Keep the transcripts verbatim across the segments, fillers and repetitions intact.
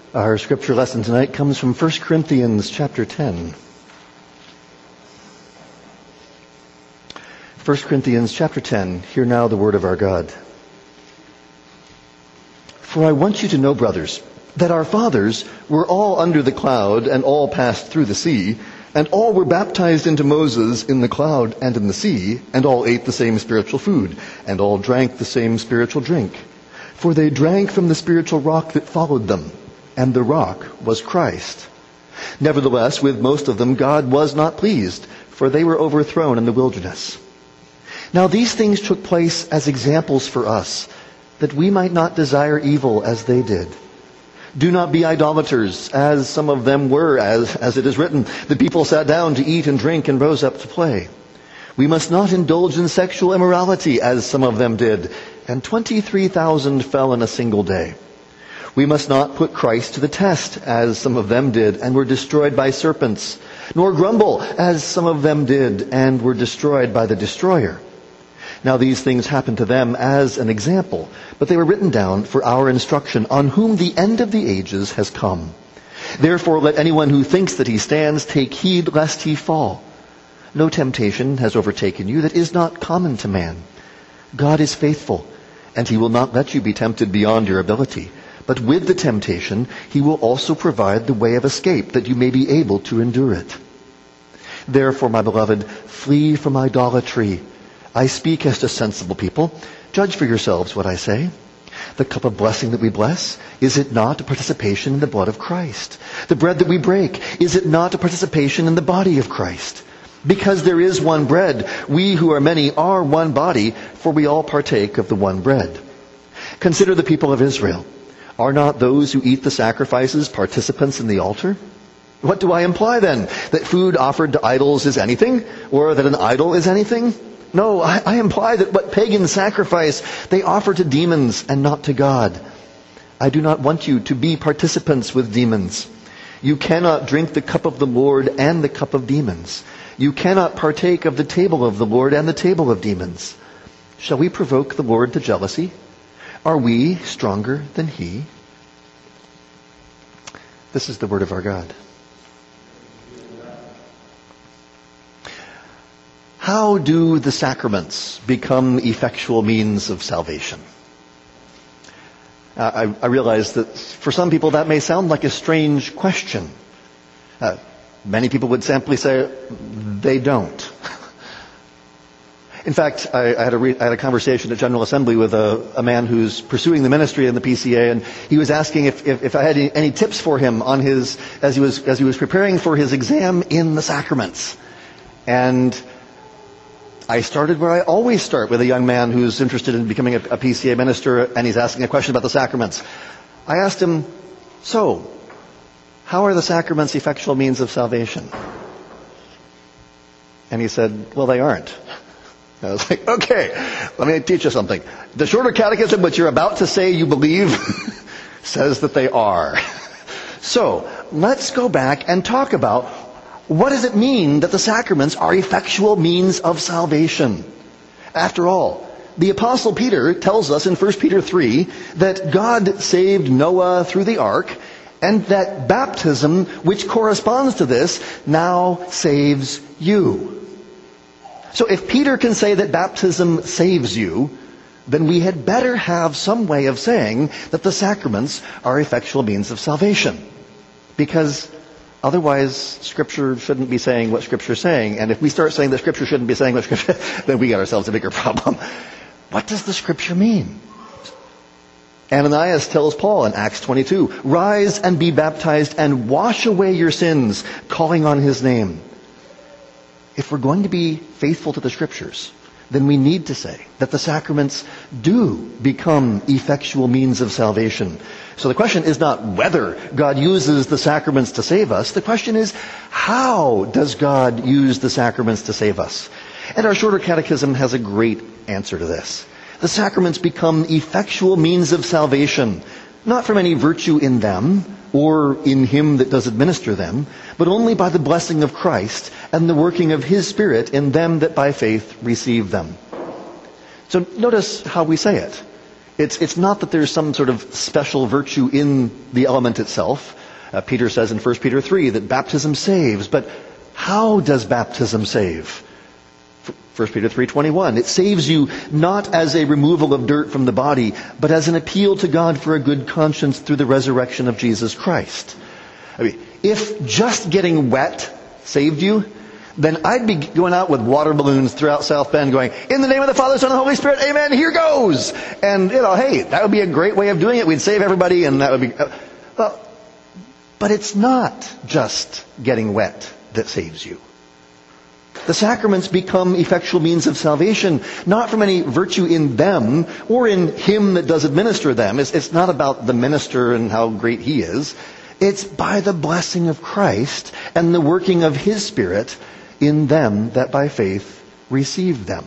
Our scripture lesson tonight comes from First Corinthians chapter ten. First Corinthians chapter ten, hear now the word of our God. For I want you to know, brothers, that our fathers were all under the cloud and all passed through the sea, and all were baptized into Moses in the cloud and in the sea, and all ate the same spiritual food, and all drank the same spiritual drink. For they drank from the spiritual rock that followed them, and the rock was Christ. Nevertheless, with most of them God was not pleased, for they were overthrown in the wilderness. Now these things took place as examples for us, that we might not desire evil as they did. Do not be idolaters, as some of them were, as, as it is written, the people sat down to eat and drink and rose up to play. We must not indulge in sexual immorality, as some of them did, and twenty-three thousand fell in a single day. We must not put Christ to the test, as some of them did, and were destroyed by serpents, nor grumble, as some of them did, and were destroyed by the destroyer. Now these things happened to them as an example, but they were written down for our instruction, on whom the end of the ages has come. Therefore let anyone who thinks that he stands take heed lest he fall. No temptation has overtaken you that is not common to man. God is faithful, and he will not let you be tempted beyond your ability. But with the temptation, he will also provide the way of escape, that you may be able to endure it. Therefore, my beloved, flee from idolatry. I speak as to sensible people. Judge for yourselves what I say. The cup of blessing that we bless, is it not a participation in the blood of Christ? The bread that we break, is it not a participation in the body of Christ? Because there is one bread, we who are many are one body, for we all partake of the one bread. Consider the people of Israel. Are not those who eat the sacrifices participants in the altar? What do I imply then? That food offered to idols is anything? Or that an idol is anything? No, I, I imply that what pagans sacrifice, they offer to demons and not to God. I do not want you to be participants with demons. You cannot drink the cup of the Lord and the cup of demons. You cannot partake of the table of the Lord and the table of demons. Shall we provoke the Lord to jealousy? Are we stronger than he? This is the word of our God. How do the sacraments become effectual means of salvation? Uh, I, I realize that for some people that may sound like a strange question. Uh, many people would simply say, they don't. In fact, I, I, had a re, I had a conversation at General Assembly with a, a man who's pursuing the ministry in the P C A, and he was asking if, if, if I had any, any tips for him on his as he was as he was preparing for his exam in the sacraments. And I started where I always start with a young man who's interested in becoming a, a P C A minister, and he's asking a question about the sacraments. I asked him, so, how are the sacraments effectual means of salvation? And he said, well, they aren't. I was like, okay, let me teach you something. The Shorter Catechism, which you're about to say you believe, says that they are. So, let's go back and talk about what does it mean that the sacraments are effectual means of salvation? After all, the Apostle Peter tells us in First Peter three that God saved Noah through the ark, and that baptism, which corresponds to this, now saves you. So if Peter can say that baptism saves you, then we had better have some way of saying that the sacraments are effectual means of salvation. Because otherwise, Scripture shouldn't be saying what Scripture is saying. And if we start saying that Scripture shouldn't be saying what Scripture, then we got ourselves a bigger problem. What does the Scripture mean? Ananias tells Paul in Acts twenty-two, rise and be baptized and wash away your sins, calling on his name. If we're going to be faithful to the Scriptures, then we need to say that the sacraments do become effectual means of salvation. So the question is not whether God uses the sacraments to save us. The question is, how does God use the sacraments to save us? And our Shorter Catechism has a great answer to this. The sacraments become effectual means of salvation, not from any virtue in them or in him that does administer them, but only by the blessing of Christ and the working of his Spirit in them that by faith receive them. So notice how we say it. It's, it's not that there's some sort of special virtue in the element itself. Uh, Peter says in First Peter three that baptism saves, but how does baptism save? First Peter three twenty-one, it saves you not as a removal of dirt from the body, but as an appeal to God for a good conscience through the resurrection of Jesus Christ. I mean, if just getting wet saved you, then I'd be going out with water balloons throughout South Bend going, in the name of the Father, Son, and Holy Spirit, amen, here goes! And, you know, hey, that would be a great way of doing it. We'd save everybody, and that would be... Uh, well, but it's not just getting wet that saves you. The sacraments become effectual means of salvation, not from any virtue in them or in him that does administer them. It's, it's not about the minister and how great he is. It's by the blessing of Christ and the working of his Spirit in them that by faith receive them.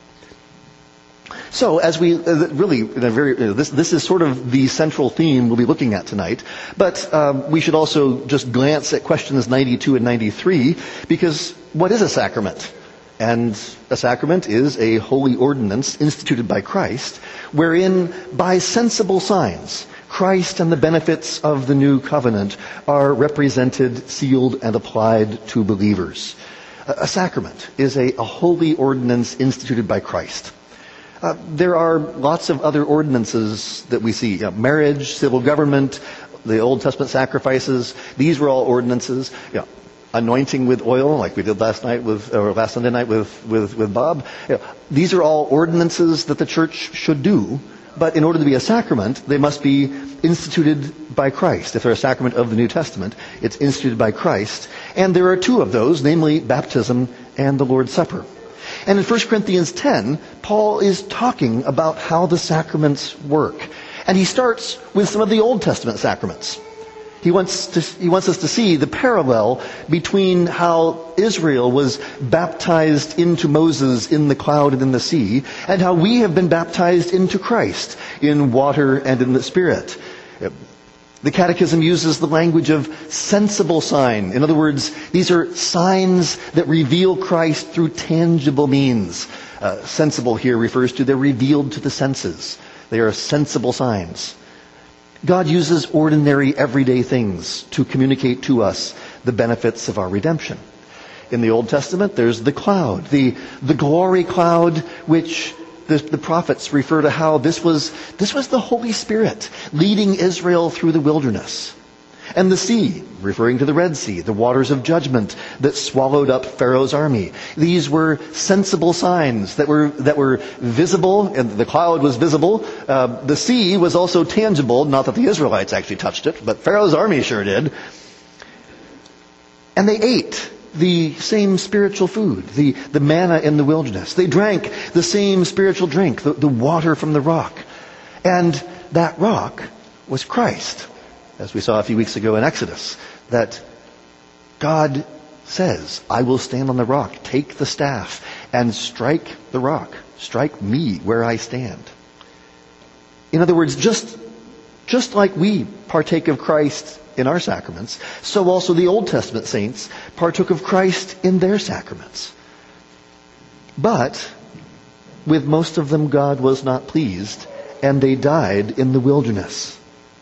So, as we uh, really, in a very, uh, this this is sort of the central theme we'll be looking at tonight. But um, we should also just glance at questions ninety-two and ninety-three, because what is a sacrament? And a sacrament is a holy ordinance instituted by Christ, wherein by sensible signs, Christ and the benefits of the new covenant are represented, sealed, and applied to believers. A, a sacrament is a, a holy ordinance instituted by Christ. Uh, there are lots of other ordinances that we see. You know, marriage, civil government, the Old Testament sacrifices. These were all ordinances. You know, anointing with oil, like we did last night with, or last Sunday night with, with, with Bob. You know, these are all ordinances that the church should do. But in order to be a sacrament, they must be instituted by Christ. If they're a sacrament of the New Testament, it's instituted by Christ. And there are two of those, namely baptism and the Lord's Supper. And in First Corinthians ten, Paul is talking about how the sacraments work. And he starts with some of the Old Testament sacraments. He wants to, he wants us to see the parallel between how Israel was baptized into Moses in the cloud and in the sea, and how we have been baptized into Christ in water and in the Spirit. The Catechism uses the language of sensible sign. In other words, these are signs that reveal Christ through tangible means. Uh, sensible here refers to they're revealed to the senses. They are sensible signs. God uses ordinary, everyday things to communicate to us the benefits of our redemption. In the Old Testament, there's the cloud, the, the glory cloud, which the, the prophets refer to how this was, this was the Holy Spirit leading Israel through the wilderness. And the sea, referring to the Red Sea, the waters of judgment that swallowed up Pharaoh's army. These were sensible signs that were that were visible, and the cloud was visible. Uh, the sea was also tangible, not that the Israelites actually touched it, but Pharaoh's army sure did. And they ate the same spiritual food, the, the manna in the wilderness. They drank the same spiritual drink, the, the water from the rock. And that rock was Christ. As we saw a few weeks ago in Exodus, that God says, I will stand on the rock, take the staff, and strike the rock. Strike me where I stand. In other words, just, just like we partake of Christ in our sacraments, so also the Old Testament saints partook of Christ in their sacraments. But with most of them God was not pleased, and they died in the wilderness.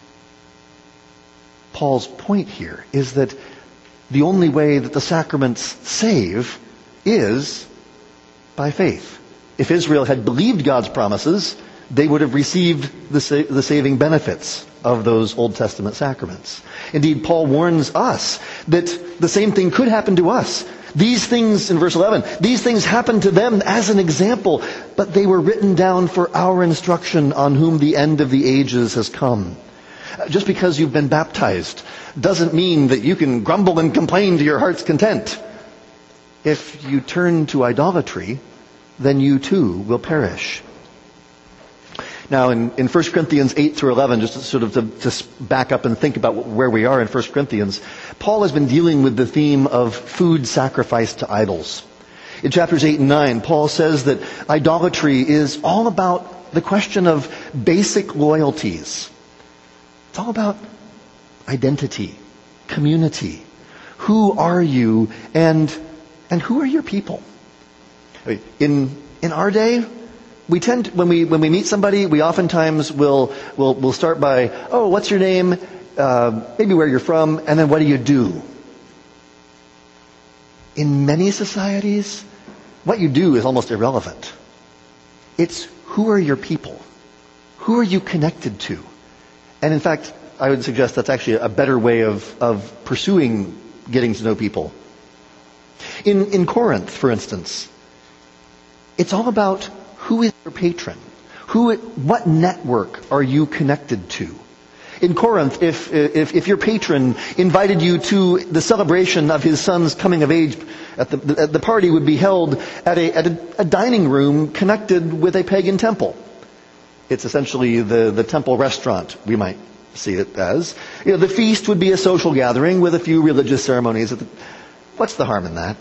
Paul's point here is that the only way that the sacraments save is by faith. If Israel had believed God's promises, they would have received the, sa- the saving benefits of those Old Testament sacraments. Indeed, Paul warns us that the same thing could happen to us. These things, in verse eleven, these things happened to them as an example, but they were written down for our instruction, on whom the end of the ages has come. Just because you've been baptized doesn't mean that you can grumble and complain to your heart's content. If you turn to idolatry, then you too will perish. Now, in, in First Corinthians eight through eleven, just to sort of to, to back up and think about where we are in First Corinthians, Paul has been dealing with the theme of food sacrificed to idols. In chapters eight and nine, Paul says that idolatry is all about the question of basic loyalties. It's all about identity, community. Who are you, and and who are your people? In in our day, We tend to, when we when we meet somebody, we oftentimes will will will start by, oh, what's your name? Uh, maybe where you're from, and then what do you do? In many societies, what you do is almost irrelevant. It's who are your people? Who are you connected to? And in fact, I would suggest that's actually a better way of, of pursuing getting to know people. In, in Corinth, for instance, it's all about who is your patron? Who, what network are you connected to? In Corinth, if, if, if your patron invited you to the celebration of his son's coming of age, at the, the, the party would be held at, a, at a, a dining room connected with a pagan temple. It's essentially the, the temple restaurant, we might see it as. You know, the feast would be a social gathering with a few religious ceremonies. What's the harm in that?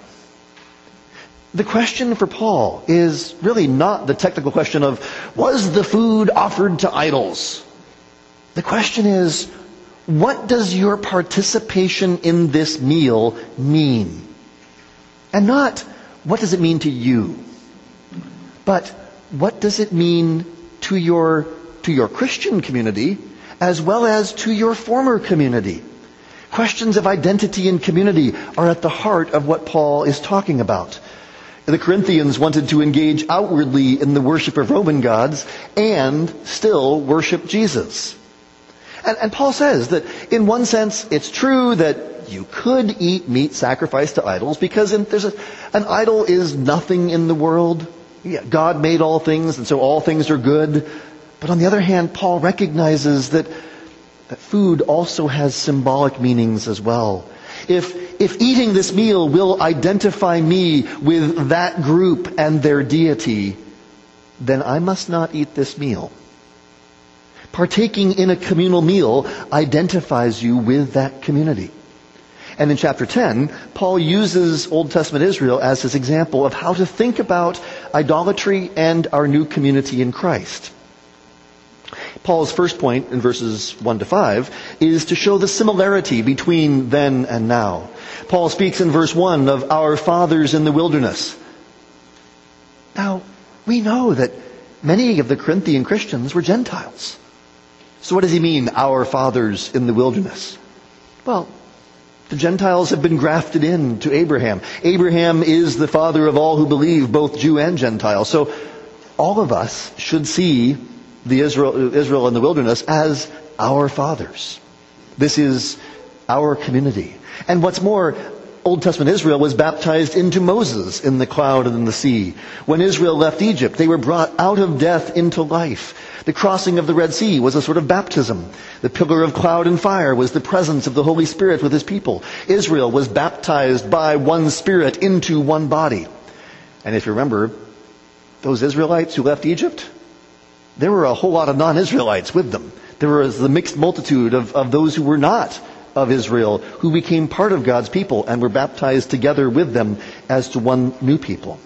The question for Paul is really not the technical question of, was the food offered to idols? The question is, what does your participation in this meal mean? And not, what does it mean to you? But, what does it mean to your, to your Christian community, as well as to your former community? Questions of identity and community are at the heart of what Paul is talking about. The Corinthians wanted to engage outwardly in the worship of Roman gods and still worship Jesus. And, and Paul says that in one sense it's true that you could eat meat sacrificed to idols because in, there's a, an idol is nothing in the world. Yeah, God made all things and so all things are good. But on the other hand, Paul recognizes that, that food also has symbolic meanings as well. If, if eating this meal will identify me with that group and their deity, then I must not eat this meal. Partaking in a communal meal identifies you with that community. And in chapter ten, Paul uses Old Testament Israel as his example of how to think about idolatry and our new community in Christ. Paul's first point in verses one to five is to show the similarity between then and now. Paul speaks in verse one of our fathers in the wilderness. Now, we know that many of the Corinthian Christians were Gentiles. So what does he mean, our fathers in the wilderness? Well, the Gentiles have been grafted in to Abraham. Abraham is the father of all who believe, both Jew and Gentile. So all of us should see the Israel, Israel in the wilderness as our fathers. This is our community. And what's more, Old Testament Israel was baptized into Moses in the cloud and in the sea. When Israel left Egypt, they were brought out of death into life. The crossing of the Red Sea was a sort of baptism. The pillar of cloud and fire was the presence of the Holy Spirit with his people. Israel was baptized by one Spirit into one body. And if you remember, those Israelites who left Egypt, there were a whole lot of non-Israelites with them. There was the mixed multitude of, of those who were not of Israel, who became part of God's people and were baptized together with them as to one new people.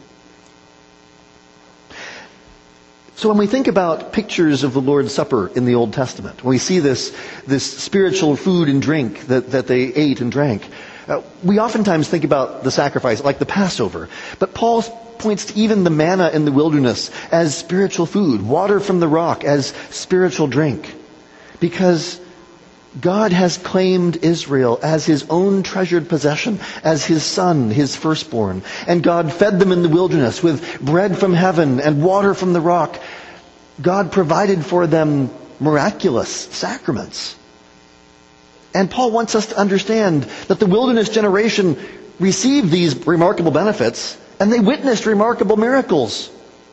So when we think about pictures of the Lord's Supper in the Old Testament, when we see this, this spiritual food and drink that, that they ate and drank, uh, we oftentimes think about the sacrifice like the Passover. But Paul points to even the manna in the wilderness as spiritual food, water from the rock as spiritual drink. Because God has claimed Israel as his own treasured possession, as his son, his firstborn. And God fed them in the wilderness with bread from heaven and water from the rock. God provided for them miraculous sacraments. And Paul wants us to understand that the wilderness generation received these remarkable benefits and they witnessed remarkable miracles.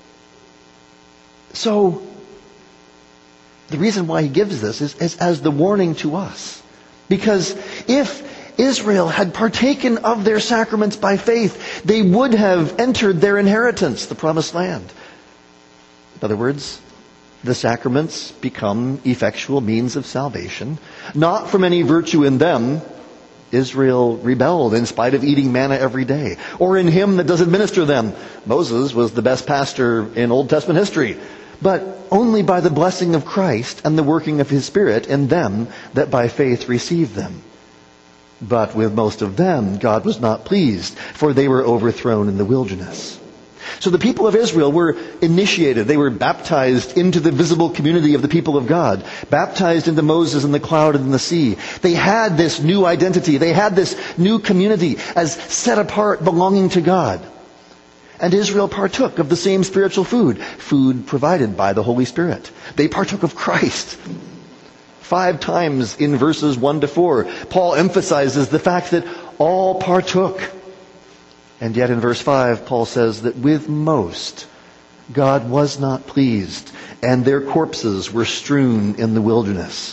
So, the reason why he gives this is, is as the warning to us. Because if Israel had partaken of their sacraments by faith, they would have entered their inheritance, the promised land. In other words, the sacraments become effectual means of salvation, not from any virtue in them. Israel rebelled in spite of eating manna every day, or in him that does administer them. Moses was the best pastor in Old Testament history. But only by the blessing of Christ and the working of his Spirit in them that by faith received them. But with most of them, God was not pleased, for they were overthrown in the wilderness. So the people of Israel were initiated. They were baptized into the visible community of the people of God. Baptized into Moses in the cloud and in the sea. They had this new identity. They had this new community as set apart, belonging to God. And Israel partook of the same spiritual food. Food provided by the Holy Spirit. They partook of Christ. Five times in verses one to four, Paul emphasizes the fact that all partook. And yet in verse five, Paul says that with most, God was not pleased, and their corpses were strewn in the wilderness.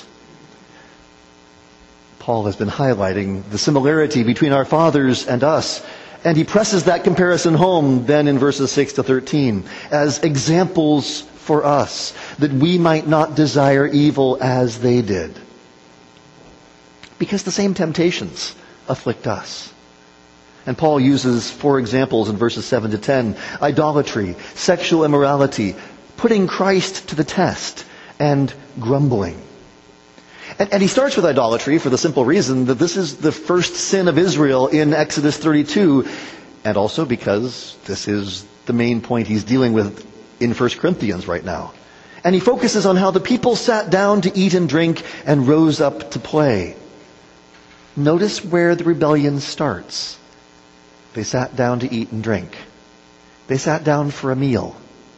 Paul has been highlighting the similarity between our fathers and us, and he presses that comparison home then in verses six to thirteen as examples for us, that we might not desire evil as they did. Because the same temptations afflict us. And Paul uses four examples in verses seven to ten. Idolatry, sexual immorality, putting Christ to the test, and grumbling. And, and he starts with idolatry for the simple reason that this is the first sin of Israel in Exodus thirty-two, and also because this is the main point he's dealing with in First Corinthians right now. And he focuses on how the people sat down to eat and drink and rose up to play. Notice where the rebellion starts. They sat down to eat and drink. They sat down for a meal.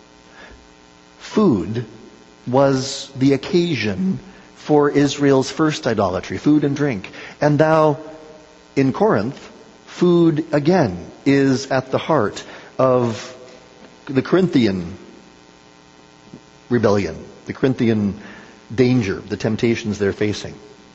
Food was the occasion for Israel's first idolatry, food and drink. And thou, in Corinth, food again is at the heart of the Corinthian rebellion, the Corinthian danger, the temptations they're facing.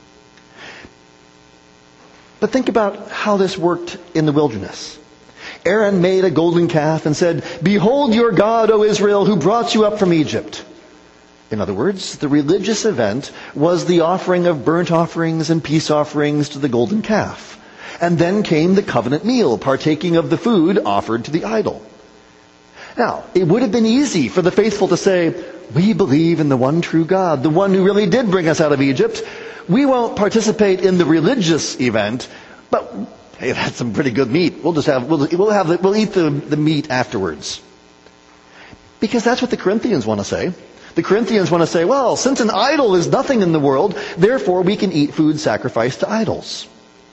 But think about how this worked in the wilderness. Aaron made a golden calf and said, "Behold your God, O Israel, who brought you up from Egypt." In other words, the religious event was the offering of burnt offerings and peace offerings to the golden calf. And then came the covenant meal, partaking of the food offered to the idol. Now, it would have been easy for the faithful to say, "We believe in the one true God, the one who really did bring us out of Egypt. We won't participate in the religious event, but hey, that's some pretty good meat. We'll just have, we'll, we'll have, the, we'll eat the, the meat afterwards." Because that's what the Corinthians want to say. The Corinthians want to say, well, since an idol is nothing in the world, therefore we can eat food sacrificed to idols.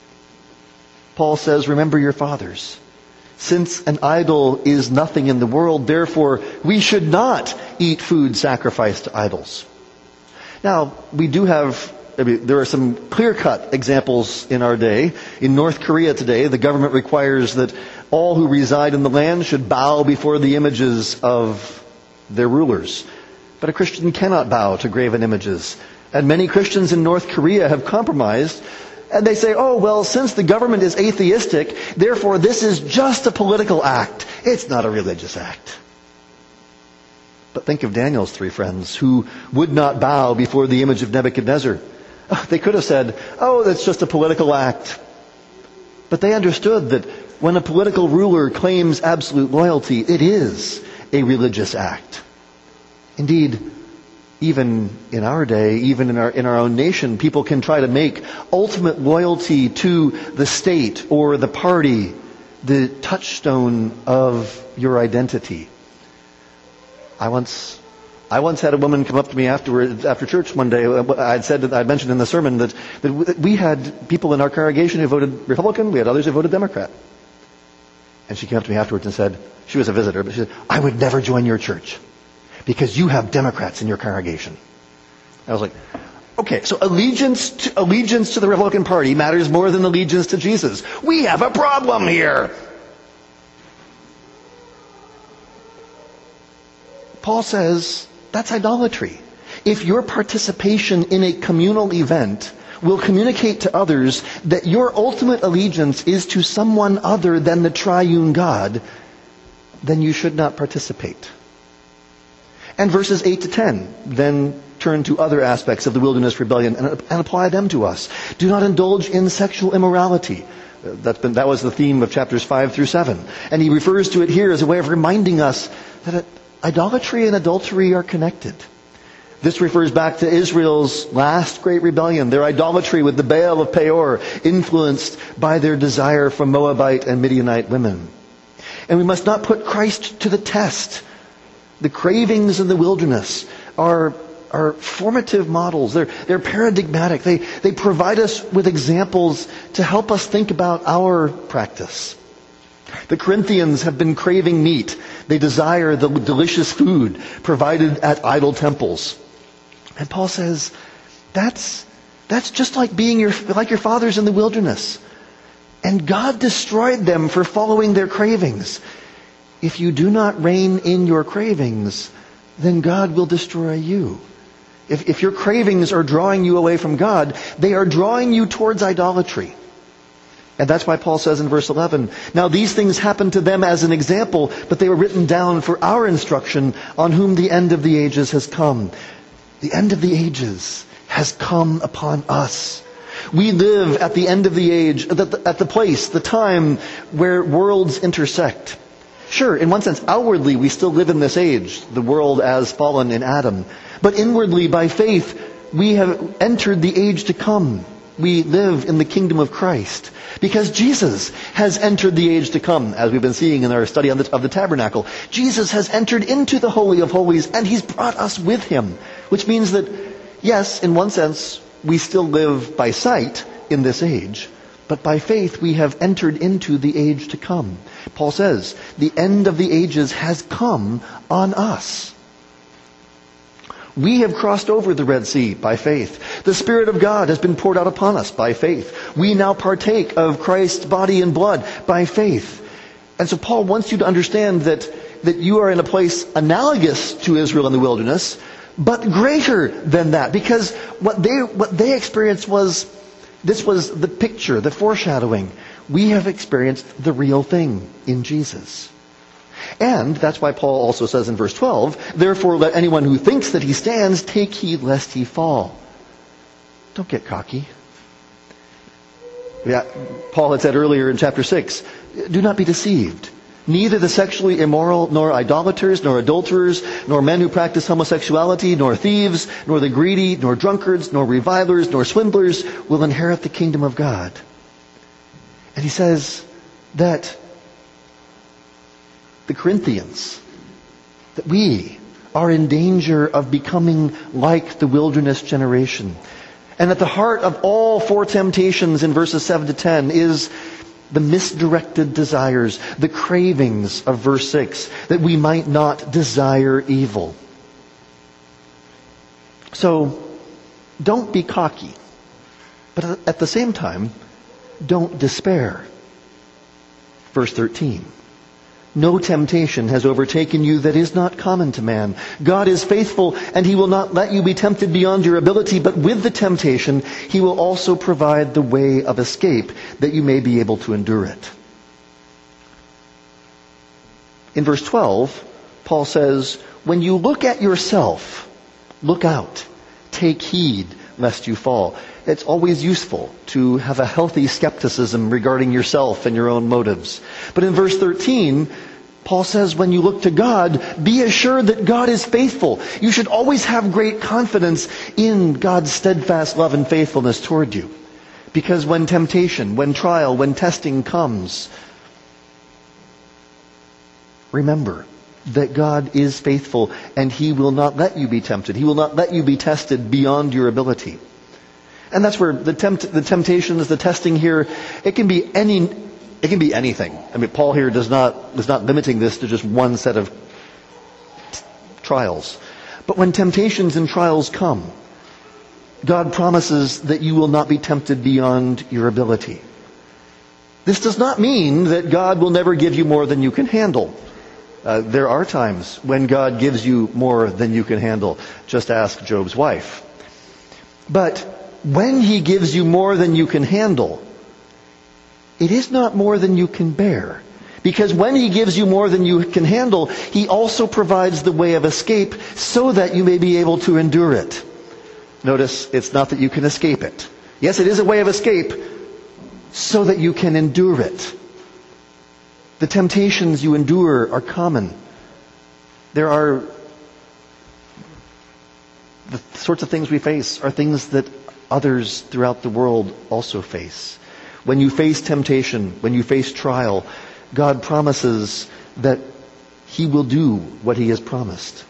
Paul says, remember your fathers. Since an idol is nothing in the world, therefore we should not eat food sacrificed to idols. Now, we do have, I mean, there are some clear-cut examples in our day. In North Korea today, the government requires that all who reside in the land should bow before the images of their rulers. But a Christian cannot bow to graven images. And many Christians in North Korea have compromised. And they say, oh, well, since the government is atheistic, therefore this is just a political act. It's not a religious act. But think of Daniel's three friends who would not bow before the image of Nebuchadnezzar. They could have said, oh, that's just a political act. But they understood that when a political ruler claims absolute loyalty, it is a religious act. Indeed, even in our day, even in our in our own nation, people can try to make ultimate loyalty to the state or the party the touchstone of your identity. I once I once had a woman come up to me afterwards, after church one day. I'd said that I mentioned in the sermon that, that we had people in our congregation who voted Republican. We had others who voted Democrat. And she came up to me afterwards and said, she was a visitor, but she said, I would never join your church because you have Democrats in your congregation. I was like, okay, so allegiance to, allegiance to the Republican Party matters more than allegiance to Jesus. We have a problem here. Paul says that's idolatry. If your participation in a communal event will communicate to others that your ultimate allegiance is to someone other than the triune God, then you should not participate. And verses eight to ten then turn to other aspects of the wilderness rebellion and, and apply them to us. Do not indulge in sexual immorality. That's been, that was the theme of chapters five through seven. And he refers to it here as a way of reminding us that it, idolatry and adultery are connected. This refers back to Israel's last great rebellion, their idolatry with the Baal of Peor, influenced by their desire for Moabite and Midianite women. And we must not put Christ to the test. The cravings in the wilderness are, are formative models. They're, they're paradigmatic. They, they provide us with examples to help us think about our practice. The Corinthians have been craving meat. They desire the delicious food provided at idol temples. And Paul says, that's, that's just like being your, like your fathers in the wilderness. And God destroyed them for following their cravings. If you do not rein in your cravings, then God will destroy you. If, if your cravings are drawing you away from God, they are drawing you towards idolatry. And that's why Paul says in verse eleven, now these things happened to them as an example, but they were written down for our instruction, on whom the end of the ages has come. The end of the ages has come upon us. We live at the end of the age, at the, at the place, the time where worlds intersect. Sure, in one sense, outwardly we still live in this age, the world as fallen in Adam. But inwardly, by faith, we have entered the age to come. We live in the kingdom of Christ. Because Jesus has entered the age to come, as we've been seeing in our study of the, of the tabernacle. Jesus has entered into the Holy of Holies, and He's brought us with Him. Which means that, yes, in one sense, we still live by sight in this age, but by faith we have entered into the age to come. Paul says, the end of the ages has come on us. We have crossed over the Red Sea by faith. The Spirit of God has been poured out upon us by faith. We now partake of Christ's body and blood by faith. And so Paul wants you to understand that, that you are in a place analogous to Israel in the wilderness, but greater than that. Because what they, what they experienced was, this was the picture, the foreshadowing. We have experienced the real thing in Jesus. And that's why Paul also says in verse twelve, therefore let anyone who thinks that he stands take heed lest he fall. Don't get cocky. Yeah, Paul had said earlier in chapter six, do not be deceived. Neither the sexually immoral, nor idolaters, nor adulterers, nor men who practice homosexuality, nor thieves, nor the greedy, nor drunkards, nor revilers, nor swindlers will inherit the kingdom of God. And he says that the Corinthians, that we are in danger of becoming like the wilderness generation. And at the heart of all four temptations in verses seven to ten is the misdirected desires, the cravings of verse six, that we might not desire evil. So, don't be cocky. But at the same time, don't despair. Verse thirteen. No temptation has overtaken you that is not common to man. God is faithful, and He will not let you be tempted beyond your ability, but with the temptation, He will also provide the way of escape, that you may be able to endure it. In verse twelve, Paul says, when you look at yourself, look out, take heed lest you fall. It's always useful to have a healthy skepticism regarding yourself and your own motives. But in verse thirteen, Paul says, when you look to God, be assured that God is faithful. You should always have great confidence in God's steadfast love and faithfulness toward you. Because when temptation, when trial, when testing comes, remember that God is faithful and He will not let you be tempted. He will not let you be tested beyond your ability. And that's where the tempt, the temptations, the testing here, it can be any, it can be anything. I mean, Paul here does not, is not limiting this to just one set of t- trials. But when temptations and trials come, God promises that you will not be tempted beyond your ability. This does not mean that God will never give you more than you can handle. Uh, there are times when God gives you more than you can handle. Just ask Job's wife. But when He gives you more than you can handle, it is not more than you can bear. Because when He gives you more than you can handle, He also provides the way of escape so that you may be able to endure it. Notice, it's not that you can escape it. Yes, it is a way of escape so that you can endure it. The temptations you endure are common. There are the sorts of things we face are things that others throughout the world also face. When you face temptation, when you face trial, God promises that He will do what He has promised.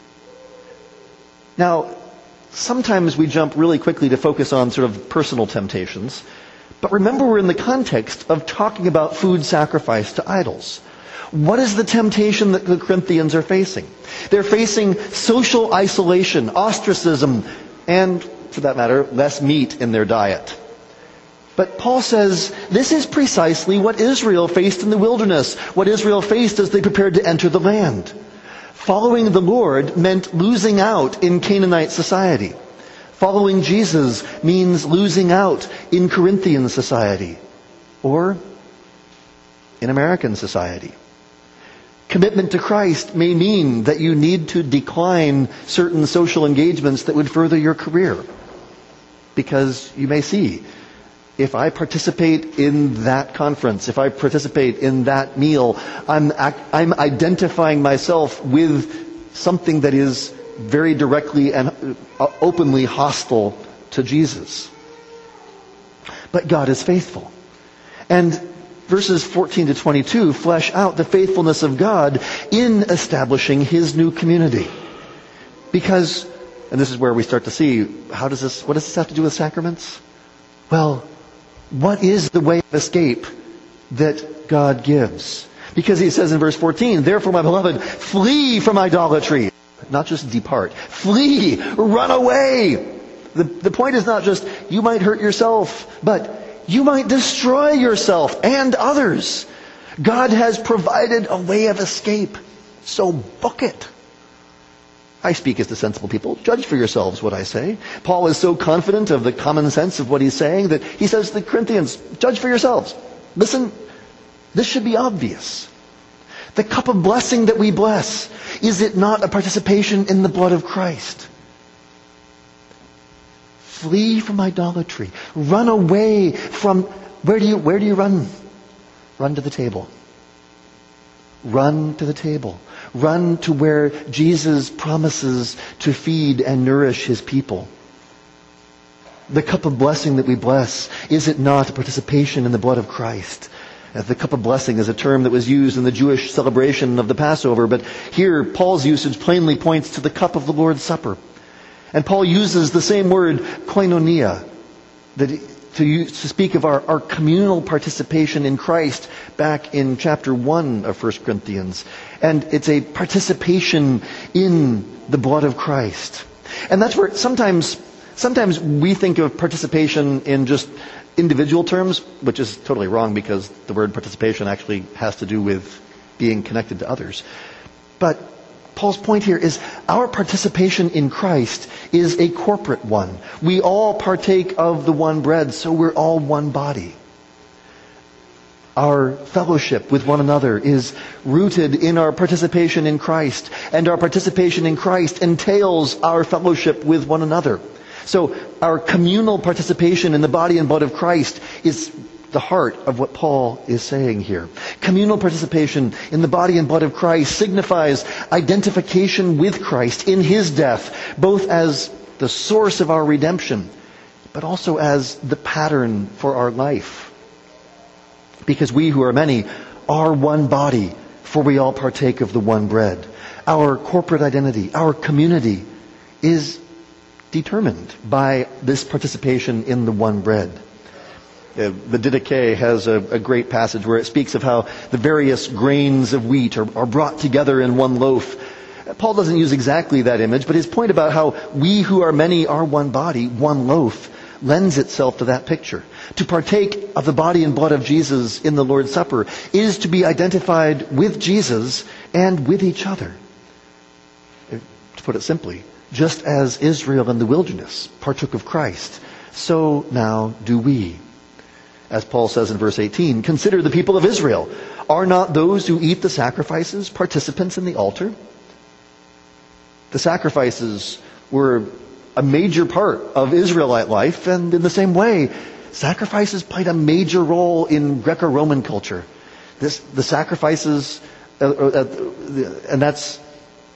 Now, sometimes we jump really quickly to focus on sort of personal temptations. But remember, we're in the context of talking about food sacrificed to idols. What is the temptation that the Corinthians are facing? They're facing social isolation, ostracism, and, for that matter, less meat in their diet. But Paul says this is precisely what Israel faced in the wilderness, what Israel faced as they prepared to enter the land. Following the Lord meant losing out in Canaanite society. Following Jesus means losing out in Corinthian society or in American society. Commitment to Christ may mean that you need to decline certain social engagements that would further your career. Because you may see, if I participate in that conference, if I participate in that meal, I'm, I'm identifying myself with something that is very directly and openly hostile to Jesus. But God is faithful. And verses fourteen to twenty-two flesh out the faithfulness of God in establishing His new community. Because, and this is where we start to see, how does this, what does this have to do with sacraments? Well, what is the way of escape that God gives? Because He says in verse fourteen, therefore, my beloved, flee from idolatry. Not just depart. Flee! Run away! The, the point is not just, you might hurt yourself, but you might destroy yourself and others. God has provided a way of escape. So book it. I speak as to sensible people. Judge for yourselves what I say. Paul is so confident of the common sense of what he's saying that he says to the Corinthians, judge for yourselves. Listen, this should be obvious. The cup of blessing that we bless, is it not a participation in the blood of Christ? Flee from idolatry. Run away from, where do you, where do you run? Run to the table. Run to the table. Run to where Jesus promises to feed and nourish His people. The cup of blessing that we bless, is it not a participation in the blood of Christ? The cup of blessing is a term that was used in the Jewish celebration of the Passover, but here Paul's usage plainly points to the cup of the Lord's Supper. And Paul uses the same word, koinonia, that to, use, to speak of our, our communal participation in Christ back in chapter one of First Corinthians. And it's a participation in the blood of Christ. And that's where sometimes, sometimes we think of participation in just individual terms, which is totally wrong because the word participation actually has to do with being connected to others. But Paul's point here is our participation in Christ is a corporate one. We all partake of the one bread, so we're all one body. Our fellowship with one another is rooted in our participation in Christ, and our participation in Christ entails our fellowship with one another. So our communal participation in the body and blood of Christ is the heart of what Paul is saying here. Communal participation in the body and blood of Christ signifies identification with Christ in His death, both as the source of our redemption, but also as the pattern for our life. Because we who are many are one body, for we all partake of the one bread. Our corporate identity, our community is determined by this participation in the one bread. Uh, the Didache has a, a great passage where it speaks of how the various grains of wheat are, are brought together in one loaf. Paul doesn't use exactly that image, but his point about how we who are many are one body, one loaf, lends itself to that picture. To partake of the body and blood of Jesus in the Lord's Supper is to be identified with Jesus and with each other. To put it simply, just as Israel in the wilderness partook of Christ, so now do we. As Paul says in verse eighteen, consider the people of Israel. Are not those who eat the sacrifices participants in the altar? The sacrifices were a major part of Israelite life, and in the same way, sacrifices played a major role in Greco-Roman culture. This, the sacrifices, uh, uh, and that's,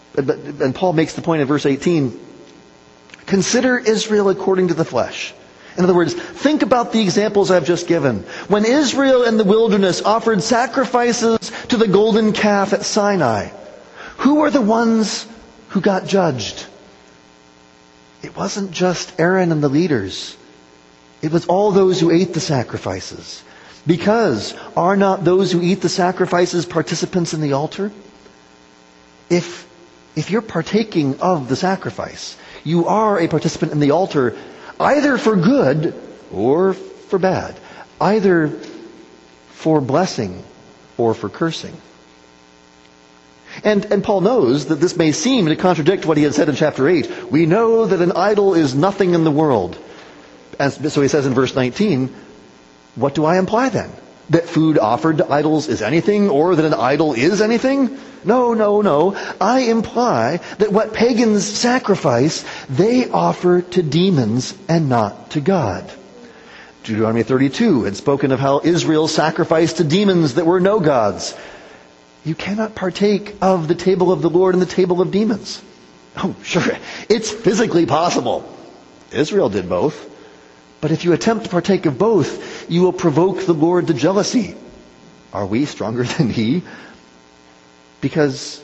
and Paul makes the point in verse eighteen, consider Israel according to the flesh. In other words, think about the examples I've just given. When Israel in the wilderness offered sacrifices to the golden calf at Sinai, who are the ones who got judged? It wasn't just Aaron and the leaders. It was all those who ate the sacrifices. Because are not those who eat the sacrifices participants in the altar? If, if you're partaking of the sacrifice, you are a participant in the altar, either for good or for bad. Either for blessing or for cursing. And, and Paul knows that this may seem to contradict what he had said in chapter eight. We know that an idol is nothing in the world. As, so he says in verse nineteen, what do I imply then? That food offered to idols is anything, or that an idol is anything? No, no, no. I imply that what pagans sacrifice, they offer to demons and not to God. Deuteronomy thirty-two had spoken of how Israel sacrificed to demons that were no gods. You cannot partake of the table of the Lord and the table of demons. Oh, sure, it's physically possible. Israel did both. But if you attempt to partake of both, you will provoke the Lord to jealousy. Are we stronger than He? Because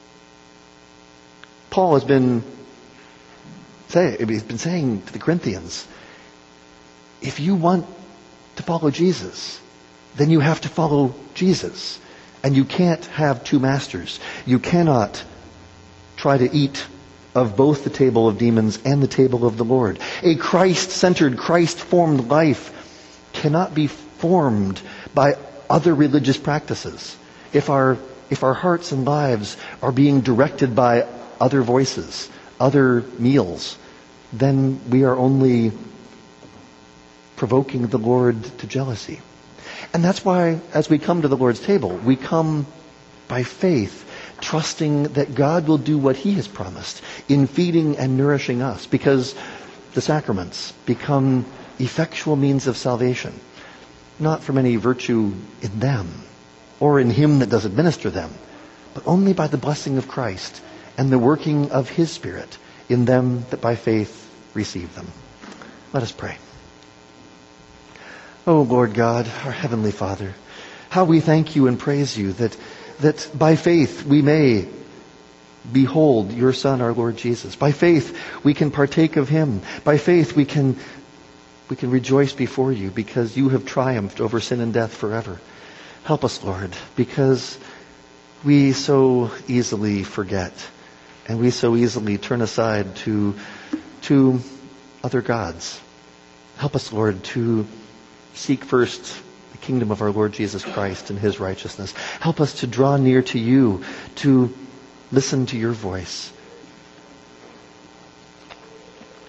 Paul has been, say, he's been saying to the Corinthians, if you want to follow Jesus, then you have to follow Jesus. And you can't have two masters. You cannot try to eat of both the table of demons and the table of the Lord. A Christ-centered, Christ-formed life cannot be formed by other religious practices. If our, if our hearts and lives are being directed by other voices, other meals, then we are only provoking the Lord to jealousy. And that's why, as we come to the Lord's table, we come by faith, trusting that God will do what He has promised in feeding and nourishing us, because the sacraments become effectual means of salvation, not from any virtue in them or in Him that does administer them, but only by the blessing of Christ and the working of His Spirit in them that by faith receive them. Let us pray. Oh, Lord God, our Heavenly Father, how we thank You and praise You that, that by faith we may behold Your Son, our Lord Jesus. By faith we can partake of Him. By faith we can, we can rejoice before You because You have triumphed over sin and death forever. Help us, Lord, because we so easily forget and we so easily turn aside to, to other gods. Help us, Lord, to seek first the kingdom of our Lord Jesus Christ and His righteousness. Help us to draw near to You, to listen to Your voice,